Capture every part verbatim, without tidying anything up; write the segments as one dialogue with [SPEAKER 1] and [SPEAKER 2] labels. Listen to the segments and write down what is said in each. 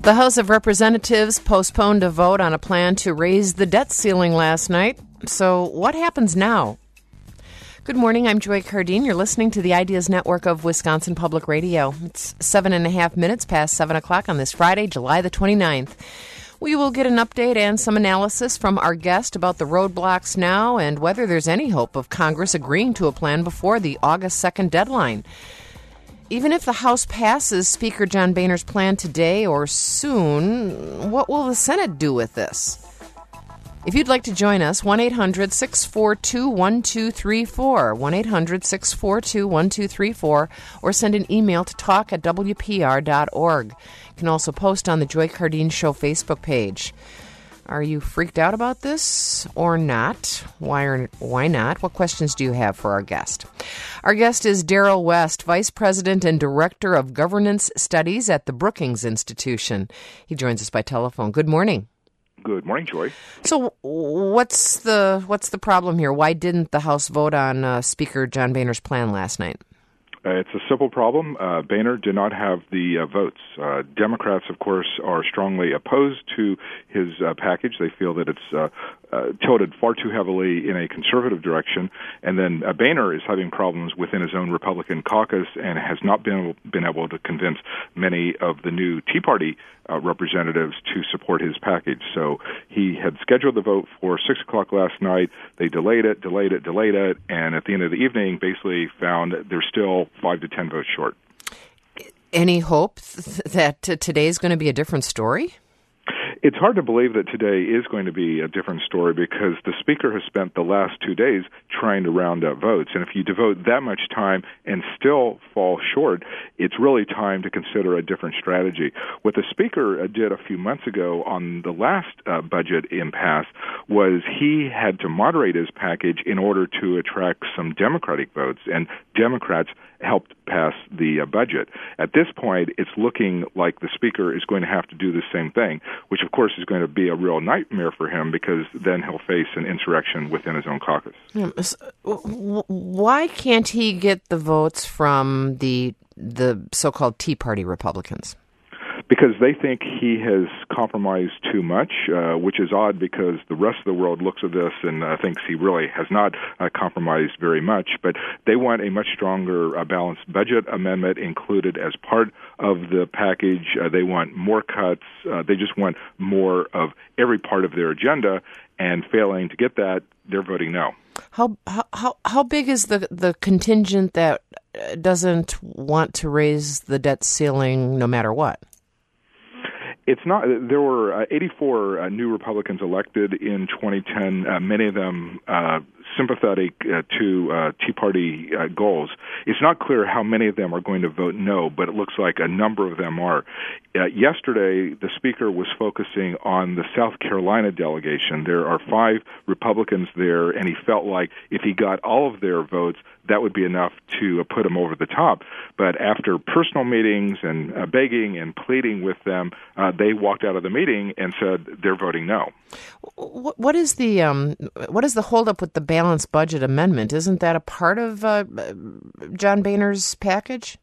[SPEAKER 1] The House of Representatives postponed a vote on a plan to raise the debt ceiling last night. So what happens now? Good morning, I'm Joy Cardine. You're listening to the Ideas Network of Wisconsin Public Radio. It's seven and a half minutes past seven o'clock on this Friday, July the twenty-ninth. We will get an update and some analysis from our guest about the roadblocks now and whether there's any hope of Congress agreeing to a plan before the August second deadline. Even if the House passes Speaker John Boehner's plan today or soon, what will the Senate do with this? If you'd like to join us, one eight hundred six four two one two three four, one eight hundred six four two one two three four, or send an email to talk at w p r dot org. You can also post on the Joy Cardine Show Facebook page. Are you freaked out about this or not? Why or why not? What questions do you have for our guest? Our guest is Darrell West, Vice President and Director of Governance Studies at the Brookings Institution. He joins us by telephone. Good morning.
[SPEAKER 2] Good morning, Joy.
[SPEAKER 1] So what's the what's the problem here? Why didn't the House vote on uh, Speaker John Boehner's plan last night?
[SPEAKER 2] Uh, it's a simple problem. Uh, Boehner did not have the uh, votes. Uh, Democrats, of course, are strongly opposed to his uh, package. They feel that it's uh, uh, tilted far too heavily in a conservative direction. And then uh, Boehner is having problems within his own Republican caucus and has not been, been able to convince many of the new Tea Party uh, representatives to support his package. So he had scheduled the vote for six o'clock last night. They delayed it, delayed it, delayed it, and at the end of the evening basically found they're still five to ten votes short.
[SPEAKER 1] Any hope th- that t- today is going to be a different story?
[SPEAKER 2] It's hard to believe that today is going to be a different story because the Speaker has spent the last two days trying to round up votes. And if you devote that much time and still fall short, it's really time to consider a different strategy. What the Speaker did a few months ago on the last uh, budget impasse was he had to moderate his package in order to attract some Democratic votes, and Democrats helped pass the uh, budget. At this point, it's looking like the Speaker is going to have to do the same thing, which of course is going to be a real nightmare for him because then he'll face an insurrection within his own caucus.
[SPEAKER 1] Why can't he get the votes from the the so-called Tea Party Republicans?
[SPEAKER 2] Because they think he has compromised too much, uh, which is odd because the rest of the world looks at this and uh, thinks he really has not uh, compromised very much. But they want a much stronger uh, balanced budget amendment included as part of the package. Uh, they want more cuts. Uh, they just want more of every part of their agenda. And failing to get that, they're voting no.
[SPEAKER 1] How how how big is the the contingent that doesn't want to raise the debt ceiling no matter what?
[SPEAKER 2] It's not. There were uh, eighty-four uh, new Republicans elected in twenty ten, uh, many of them uh, sympathetic uh, to uh, Tea Party uh, goals. It's not clear how many of them are going to vote no, but it looks like a number of them are. Uh, yesterday, the Speaker was focusing on the South Carolina delegation. There are five Republicans there, and he felt like if he got all of their votes, that would be enough to uh, put him over the top. But after personal meetings and uh, begging and pleading with them, uh, they walked out of the meeting and said they're voting no.
[SPEAKER 1] What is the um, what is the holdup with the balanced budget amendment? Isn't that a part of uh, John Boehner's package?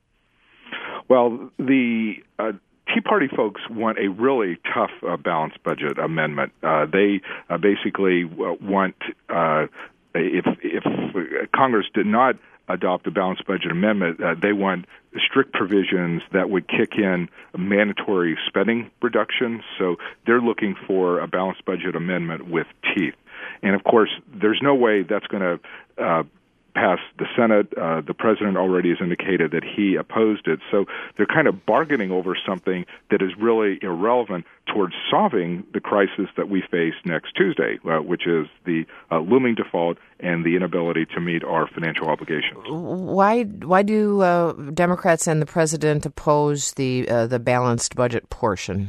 [SPEAKER 2] Well, the uh, Tea Party folks want a really tough uh, balanced budget amendment. Uh, they uh, basically want uh, if if Congress did not adopt a balanced budget amendment, uh, they want strict provisions that would kick in mandatory spending reductions. So they're looking for a balanced budget amendment with teeth. And, of course, there's no way that's going to uh, pass the Senate. Uh, the president already has indicated that he opposed it. So they're kind of bargaining over something that is really irrelevant towards solving the crisis that we face next Tuesday, uh, which is the uh, looming default and the inability to meet our financial obligations.
[SPEAKER 1] Why why do uh, Democrats and the president oppose the uh, the balanced budget portion?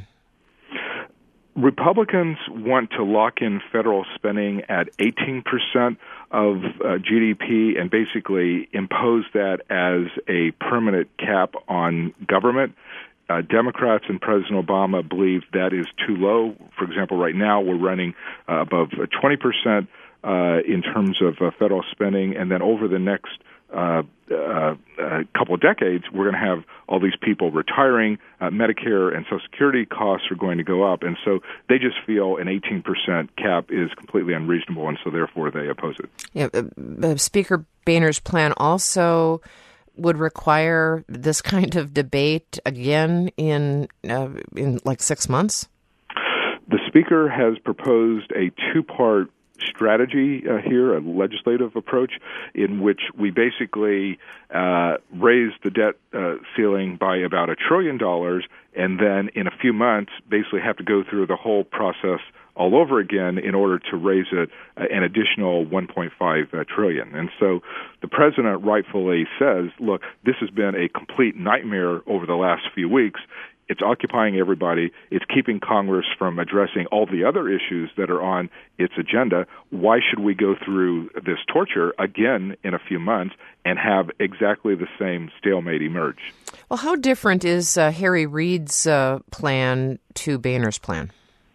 [SPEAKER 2] Republicans want to lock in federal spending at eighteen percent of uh, G D P and basically impose that as a permanent cap on government. Uh, Democrats and President Obama believe that is too low. For example, right now we're running uh, above twenty percent uh, in terms of uh, federal spending, and then over the next uh, uh, a couple couple of decades, we're going to have all these people retiring, uh, Medicare and Social Security costs are going to go up, and so they just feel an eighteen percent cap is completely unreasonable, and so therefore they oppose it.
[SPEAKER 1] Yeah, uh, Speaker Boehner's plan also would require this kind of debate again in uh, in like six months?
[SPEAKER 2] The Speaker has proposed a two-part strategy uh, here, a legislative approach, in which we basically uh, raise the debt uh, ceiling by about a trillion dollars, and then in a few months basically have to go through the whole process all over again in order to raise it uh, an additional one point five uh, trillion. And so the president rightfully says, look, this has been a complete nightmare over the last few weeks. It's occupying everybody. It's keeping Congress from addressing all the other issues that are on its agenda. Why should we go through this torture again in a few months and have exactly the same stalemate emerge?
[SPEAKER 1] Well, how different is uh, Harry Reid's uh, plan to Boehner's plan?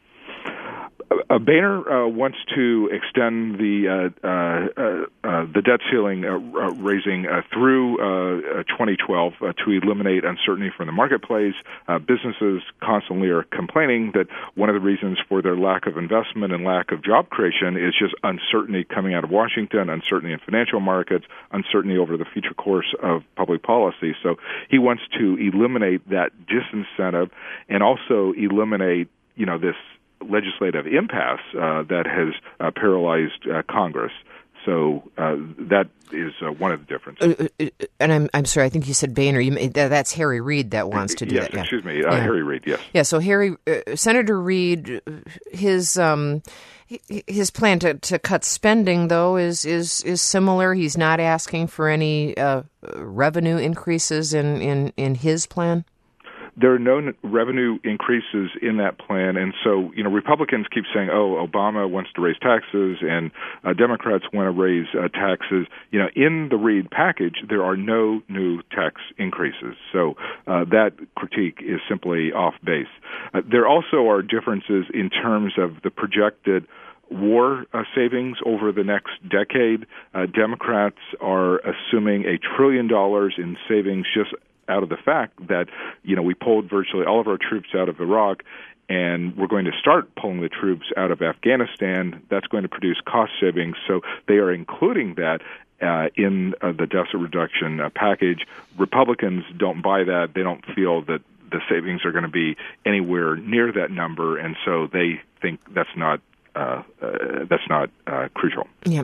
[SPEAKER 2] Uh, Boehner uh, wants to extend the uh, uh, uh, the debt ceiling uh, uh, raising uh, through uh, uh, twenty twelve uh, to eliminate uncertainty from the marketplace. Uh, businesses constantly are complaining that one of the reasons for their lack of investment and lack of job creation is just uncertainty coming out of Washington, uncertainty in financial markets, uncertainty over the future course of public policy. So he wants to eliminate that disincentive and also eliminate, you know, this legislative impasse uh, that has uh, paralyzed uh, Congress. So uh, that is uh, one of the differences.
[SPEAKER 1] Uh, uh, and I'm I'm sorry, I think you said Boehner. You, uh, that's Harry Reid that wants to do
[SPEAKER 2] yes,
[SPEAKER 1] that. Yeah.
[SPEAKER 2] Excuse me, uh,
[SPEAKER 1] yeah.
[SPEAKER 2] Harry Reid. Yes.
[SPEAKER 1] Yeah. So Harry, uh, Senator Reid, his um, his plan to, to cut spending though is is is similar. He's not asking for any uh, revenue increases in, in, in his plan.
[SPEAKER 2] There are no revenue increases in that plan, and so, you know, Republicans keep saying, oh, Obama wants to raise taxes, and uh, Democrats want to raise uh, taxes. You know, in the Reid package, there are no new tax increases, so uh, that critique is simply off base. Uh, there also are differences in terms of the projected war uh, savings over the next decade. Uh, Democrats are assuming a trillion dollars in savings just out of the fact that, you know, we pulled virtually all of our troops out of Iraq, and we're going to start pulling the troops out of Afghanistan. That's going to produce cost savings. So they are including that uh, in uh, the deficit reduction uh, package. Republicans don't buy that. They don't feel that the savings are going to be anywhere near that number, and so they think that's not Uh, uh, that's not uh, crucial.
[SPEAKER 1] Yeah,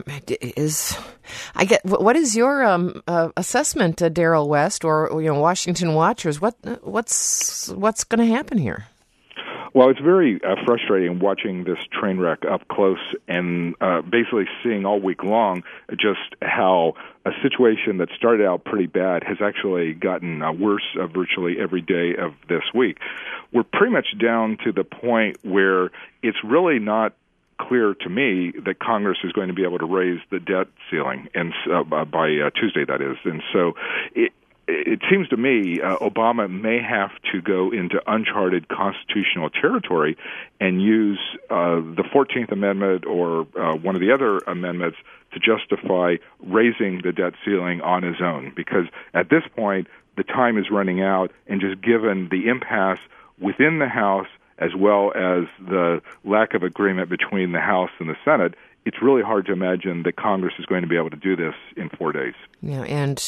[SPEAKER 1] is I get what is your um, uh, assessment, uh, Daryl West, or you know, Washington Watchers? What what's what's going to happen here?
[SPEAKER 2] Well, it's very uh, frustrating watching this train wreck up close and uh, basically seeing all week long just how a situation that started out pretty bad has actually gotten uh, worse uh, virtually every day of this week. We're pretty much down to the point where it's really not clear to me that Congress is going to be able to raise the debt ceiling, and uh, by uh, Tuesday, that is. And so it, it seems to me uh, Obama may have to go into uncharted constitutional territory and use uh, the fourteenth Amendment or uh, one of the other amendments to justify raising the debt ceiling on his own, because at this point, the time is running out, and just given the impasse within the House as well as the lack of agreement between the House and the Senate, it's really hard to imagine that Congress is going to be able to do this in four days.
[SPEAKER 1] Yeah, and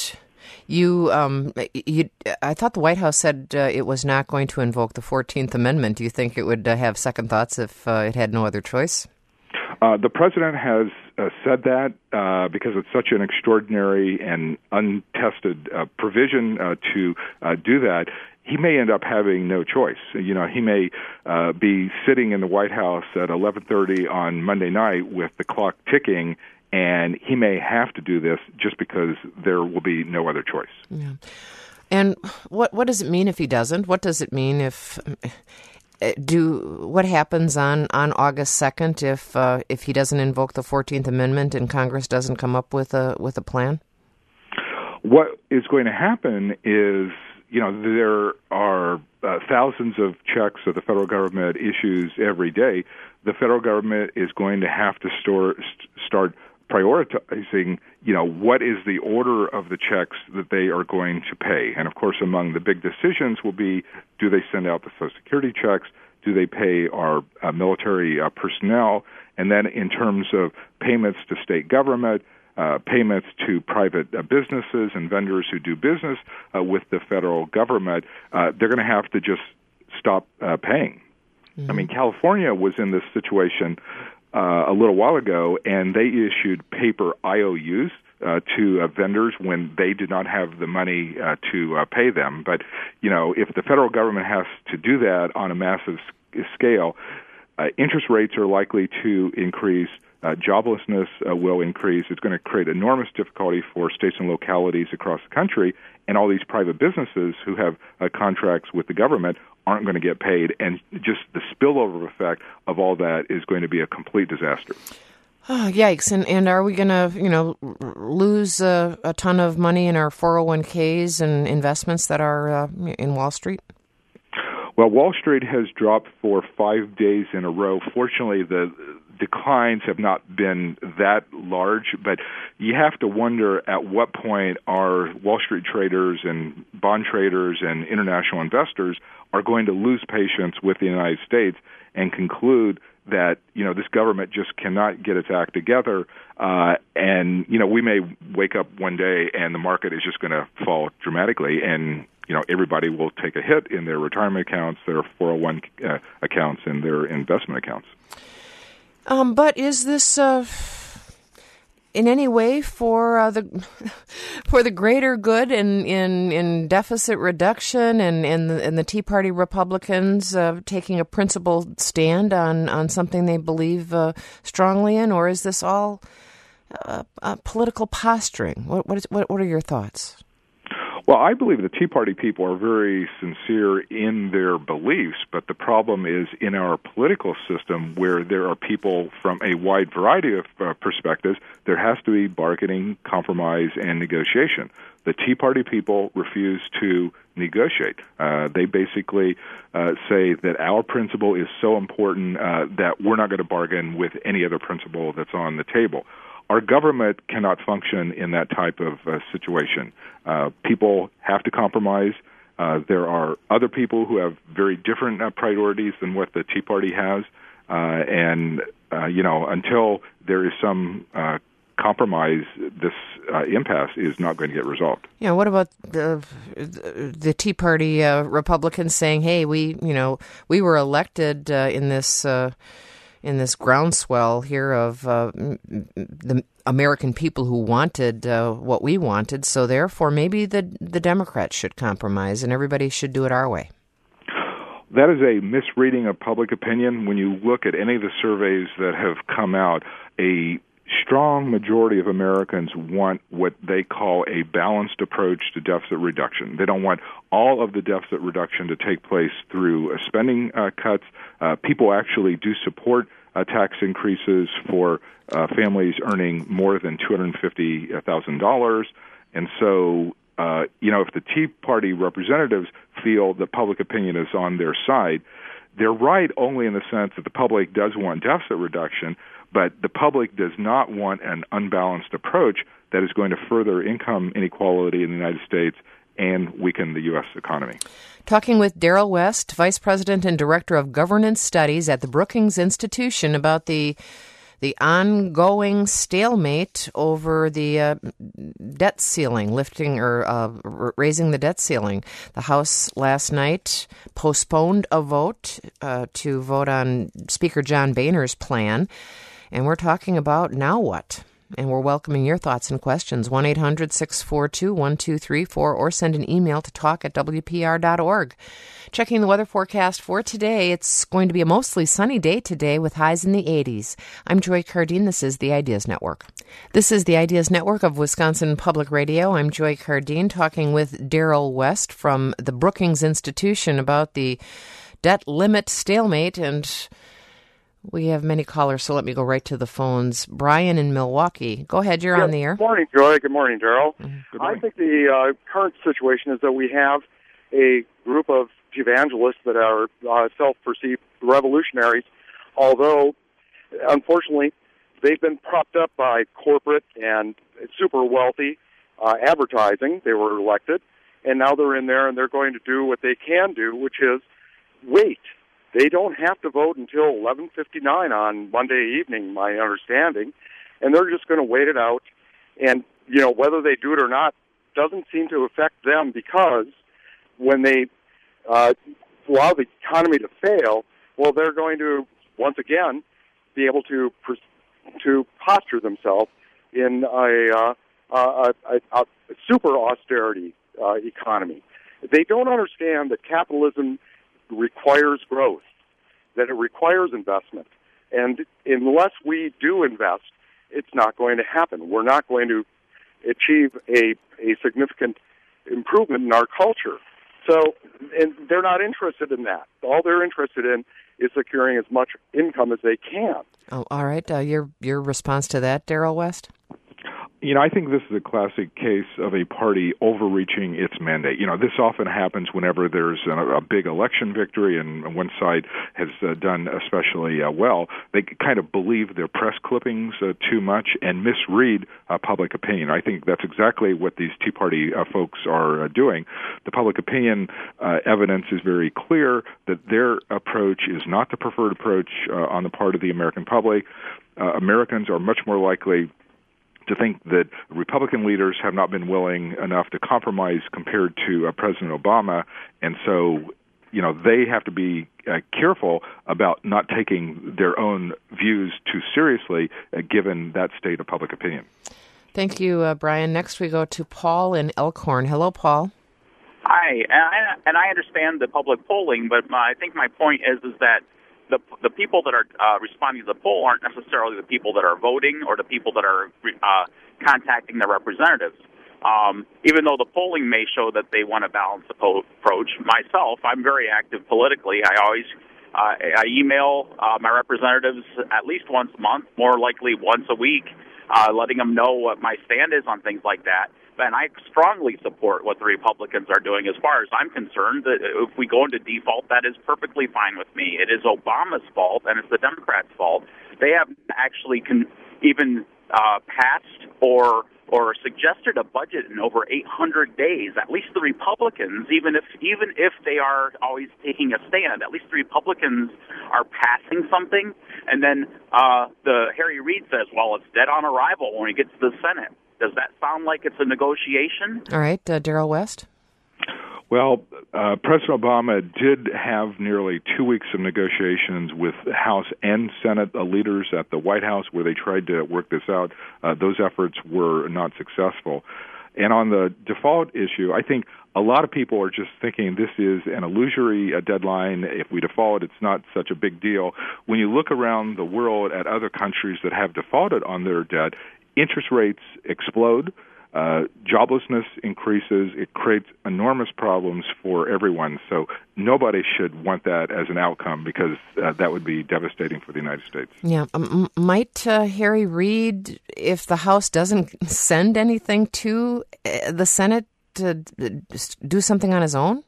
[SPEAKER 1] you, um, you I thought the White House said uh, it was not going to invoke the fourteenth Amendment. Do you think it would uh, have second thoughts if uh, it had no other choice?
[SPEAKER 2] Uh, the president has uh, said that uh, because it's such an extraordinary and untested uh, provision uh, to uh, do that. He may end up having no choice. You know, he may uh, be sitting in the White House at eleven thirty on Monday night with the clock ticking, and he may have to do this just because there will be no other choice.
[SPEAKER 1] Yeah. And what what does it mean if he doesn't? What does it mean if do what happens on, on August second if uh, if he doesn't invoke the fourteenth Amendment and Congress doesn't come up with a with a plan?
[SPEAKER 2] What is going to happen is, you know, there are uh, thousands of checks that the federal government issues every day. The federal government is going to have to store, st- start prioritizing, you know, what is the order of the checks that they are going to pay. And, of course, among the big decisions will be, do they send out the Social Security checks? Do they pay our uh, military uh, personnel? And then in terms of payments to state government, uh, payments to private uh, businesses and vendors who do business uh, with the federal government, uh, they're going to have to just stop uh, paying. Mm-hmm. I mean, California was in this situation uh, a little while ago, and they issued paper I O Us uh, to uh, vendors when they did not have the money uh, to uh, pay them. But, you know, if the federal government has to do that on a massive scale, uh, interest rates are likely to increase. Uh, joblessness uh, will increase. It's going to create enormous difficulty for states and localities across the country, and all these private businesses who have uh, contracts with the government aren't going to get paid, and just the spillover effect of all that is going to be a complete disaster.
[SPEAKER 1] Oh, yikes. And and are we going to, you know, lose uh, a ton of money in our four oh one k's and investments that are uh, in Wall Street?
[SPEAKER 2] Well, Wall Street has dropped for five days in a row. Fortunately, the declines have not been that large, but you have to wonder at what point are Wall Street traders and bond traders and international investors are going to lose patience with the United States and conclude that, you know, this government just cannot get its act together, uh, and, you know, we may wake up one day and the market is just going to fall dramatically, and, you know, everybody will take a hit in their retirement accounts, their four oh one uh, accounts, and their investment accounts.
[SPEAKER 1] Um, but is this uh, in any way for uh, the for the greater good in in, in deficit reduction and and the, and the Tea Party Republicans uh, taking a principled stand on, on something they believe uh, strongly in, or is this all uh, uh, political posturing? What what, is, what what are your thoughts?
[SPEAKER 2] Well, I believe the Tea Party people are very sincere in their beliefs, but the problem is in our political system where there are people from a wide variety of uh, perspectives, there has to be bargaining, compromise, and negotiation. The Tea Party people refuse to negotiate. Uh, they basically uh, say that our principle is so important uh, that we're not going to bargain with any other principle that's on the table. Our government cannot function in that type of uh, situation. Uh, people have to compromise. Uh, there are other people who have very different uh, priorities than what the Tea Party has, uh, and uh, you know, until there is some uh, compromise, this uh, impasse is not going to get resolved.
[SPEAKER 1] Yeah. What about the the Tea Party uh, Republicans saying, "Hey, we, you know, we were elected uh, in this." Uh, in this groundswell here of uh, the American people who wanted uh, what we wanted, so therefore maybe the the Democrats should compromise and everybody should do it our way."
[SPEAKER 2] That is a misreading of public opinion. When you look at any of the surveys that have come out, a strong majority of Americans want what they call a balanced approach to deficit reduction. They don't want all of the deficit reduction to take place through uh, spending uh, cuts. Uh, people actually do support uh, tax increases for uh, families earning more than two hundred fifty thousand dollars. And so, uh, you know, if the Tea Party representatives feel that public opinion is on their side, they're right only in the sense that the public does want deficit reduction, but the public does not want an unbalanced approach that is going to further income inequality in the United States and weaken the U S economy.
[SPEAKER 1] Talking with Darrell West, Vice President and Director of Governance Studies at the Brookings Institution, about the the ongoing stalemate over the uh, debt ceiling, lifting or uh, r- raising the debt ceiling. The House last night postponed a vote uh, to vote on Speaker John Boehner's plan. And we're talking about now what? And we're welcoming your thoughts and questions. one eight hundred six four two one two three four or send an email to talk at w p r dot org. Checking the weather forecast for today, it's going to be a mostly sunny day today with highs in the eighties. I'm Joy Cardine. This is the Ideas Network. This is the Ideas Network of Wisconsin Public Radio. I'm Joy Cardine talking with Darrell West from the Brookings Institution about the debt limit stalemate, and we have many callers, so let me go right to the phones. Brian in Milwaukee. Go ahead, you're
[SPEAKER 3] yes,
[SPEAKER 1] on the air.
[SPEAKER 3] Good morning, Joy. Good morning, Darrell.
[SPEAKER 2] Mm-hmm.
[SPEAKER 3] I think the uh, current situation is that we have a group of evangelists that are uh, self-perceived revolutionaries, although, unfortunately, they've been propped up by corporate and super wealthy uh, advertising. They were elected, and now they're in there and they're going to do what they can do, which is wait. They don't have to vote until eleven fifty-nine on Monday evening, my understanding, and they're just going to wait it out. And, you know, whether they do it or not doesn't seem to affect them, because when they uh, allow the economy to fail, well, they're going to, once again, be able to to posture themselves in a, uh, a, a, a super austerity uh, economy. They don't understand that capitalism requires growth, that it requires investment. And unless we do invest, it's not going to happen. We're not going to achieve a, a significant improvement in our culture. So, and they're not interested in that. All they're interested in is securing as much income as they can.
[SPEAKER 1] Oh, all right. Uh, your your response to that, Darrell West?
[SPEAKER 2] You know, I think this is a classic case of a party overreaching its mandate. You know, this often happens whenever there's a, a big election victory and one side has uh, done especially uh, well. They kind of believe their press clippings uh, too much and misread uh, public opinion. I think that's exactly what these Tea Party uh, folks are uh, doing. The public opinion uh, evidence is very clear that their approach is not the preferred approach uh, on the part of the American public. Uh, Americans are much more likely to think that Republican leaders have not been willing enough to compromise compared to uh, President Obama, and so, you know, they have to be uh, careful about not taking their own views too seriously, uh, given that state of public opinion.
[SPEAKER 1] Thank you, uh, Brian. Next we go to Paul in Elkhorn. Hello, Paul.
[SPEAKER 4] Hi, and I, and I understand the public polling, but my, I think my point is is that The, the people that are uh, responding to the poll aren't necessarily the people that are voting or the people that are uh, contacting their representatives. Um, even though the polling may show that they want a balanced approach, myself, I'm very active politically. I always uh, I email uh, my representatives at least once a month, more likely once a week, uh, letting them know what my stand is on things like that. And I strongly support what the Republicans are doing. As far as I'm concerned, if we go into default, that is perfectly fine with me. It is Obama's fault, and it's the Democrats' fault. They haven't actually con- even uh, passed or or suggested a budget in over eight hundred days. At least the Republicans, even if even if they are always taking a stand, at least the Republicans are passing something. And then uh, the Harry Reid says, well, it's dead on arrival when it gets to the Senate. Does that sound like it's a negotiation?
[SPEAKER 1] All right, uh, Darrell West.
[SPEAKER 2] Well, uh, President Obama did have nearly two weeks of negotiations with House and Senate uh, leaders at the White House where they tried to work this out. Uh, those efforts were not successful. And on the default issue, I think a lot of people are just thinking this is an illusory uh, deadline. If we default, it's not such a big deal. When you look around the world at other countries that have defaulted on their debt, interest rates explode, uh, joblessness increases, it creates enormous problems for everyone. So nobody should want that as an outcome because uh, that would be devastating for the United States.
[SPEAKER 1] Yeah. Um, might uh, Harry Reid, if the House doesn't send anything to uh, the Senate, to do something on his own?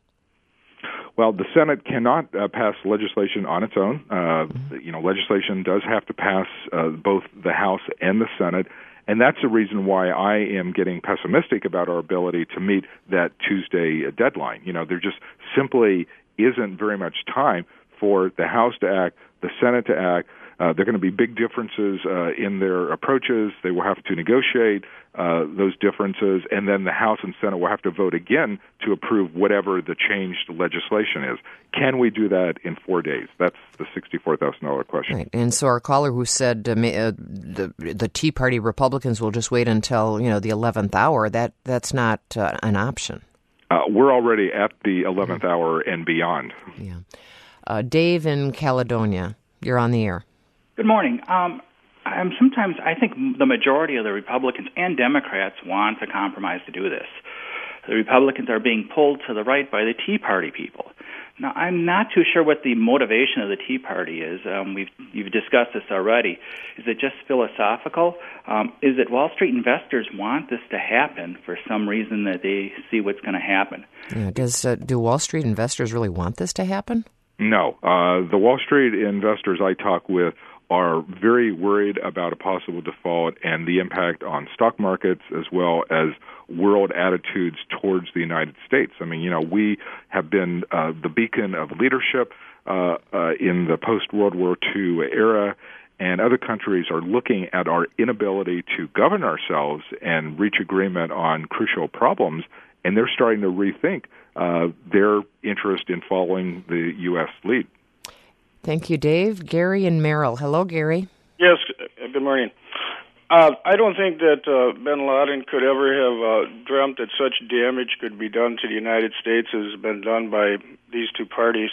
[SPEAKER 2] Well, the Senate cannot uh, pass legislation on its own. Uh, mm-hmm. You know, legislation does have to pass uh, both the House and the Senate. And that's the reason why I am getting pessimistic about our ability to meet that Tuesday deadline. You know, there just simply isn't very much time for the House to act, the Senate to act. Uh, there are going to be big differences uh, in their approaches. They will have to negotiate uh, those differences, and then the House and Senate will have to vote again to approve whatever the changed legislation is. Can we do that in four days? That's the sixty-four thousand dollars question.
[SPEAKER 1] Right. And so our caller who said uh, uh, the the Tea Party Republicans will just wait until, you know, the eleventh hour, that that's not uh, an option.
[SPEAKER 2] Uh, we're already at the eleventh mm-hmm. hour and beyond.
[SPEAKER 1] Yeah. Uh, Dave in Caledonia, you're on the air.
[SPEAKER 5] Good morning. Um, I'm sometimes I think the majority of the Republicans and Democrats want a compromise to do this. The Republicans are being pulled to the right by the Tea Party people. Now, I'm not too sure what the motivation of the Tea Party is. Um, we've you've discussed this already. Is it just philosophical? Um, is it Wall Street investors want this to happen for some reason that they see what's going to happen?
[SPEAKER 1] Yeah, does uh, do Wall Street investors really want this to happen?
[SPEAKER 2] No. Uh, the Wall Street investors I talk with are very worried about a possible default and the impact on stock markets as well as world attitudes towards the United States. I mean, you know, we have been uh, the beacon of leadership uh, uh, in the post-World War Two era, and other countries are looking at our inability to govern ourselves and reach agreement on crucial problems, and they're starting to rethink uh, their interest in following the U S lead.
[SPEAKER 1] Thank you, Dave. Gary and Merrill. Hello, Gary.
[SPEAKER 6] Yes, good morning. Uh, I don't think that uh, bin Laden could ever have uh, dreamt that such damage could be done to the United States as has been done by these two parties.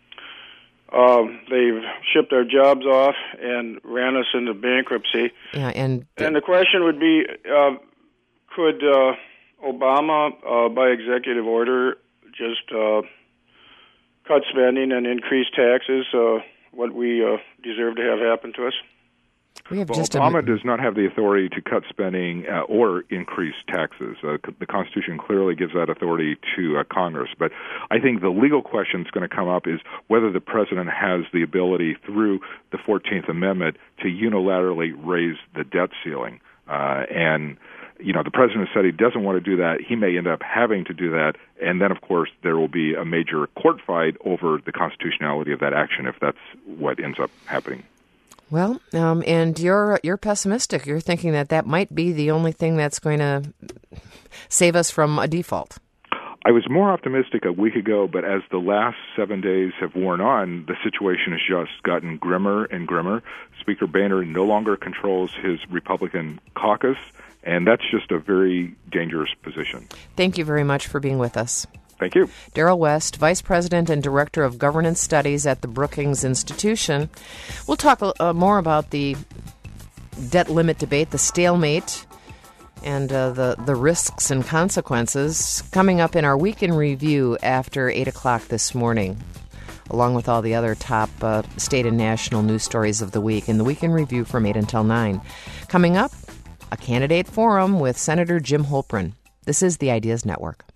[SPEAKER 6] Uh, they've shipped our jobs off and ran us into bankruptcy.
[SPEAKER 1] Yeah, and
[SPEAKER 6] and the question would be, uh, could uh, Obama, uh, by executive order, just uh, cut spending and increase taxes, uh, what we uh, deserve to have happen to us?
[SPEAKER 1] We have
[SPEAKER 2] well,
[SPEAKER 1] just
[SPEAKER 2] Obama
[SPEAKER 1] a...
[SPEAKER 2] does not have the authority to cut spending uh, or increase taxes. Uh, the Constitution clearly gives that authority to uh, Congress. But I think the legal question that's going to come up is whether the president has the ability through the fourteenth Amendment to unilaterally raise the debt ceiling. Uh, and, you know, the president said he doesn't want to do that. He may end up having to do that. And then, of course, there will be a major court fight over the constitutionality of that action if that's what ends up happening.
[SPEAKER 1] Well, um, and you're you're pessimistic. You're thinking that that might be the only thing that's going to save us from a default.
[SPEAKER 2] I was more optimistic a week ago, but as the last seven days have worn on, the situation has just gotten grimmer and grimmer. Speaker Boehner no longer controls his Republican caucus, and that's just a very dangerous position.
[SPEAKER 1] Thank you very much for being with us.
[SPEAKER 2] Thank you.
[SPEAKER 1] Darrell West, Vice President and Director of Governance Studies at the Brookings Institution. We'll talk uh, more about the debt limit debate, the stalemate, and uh, the, the risks and consequences coming up in our Week in Review after eight o'clock this morning, along with all the other top uh, state and national news stories of the week in the Week in Review from eight until nine. Coming up, a candidate forum with Senator Jim Holprin. This is the Ideas Network.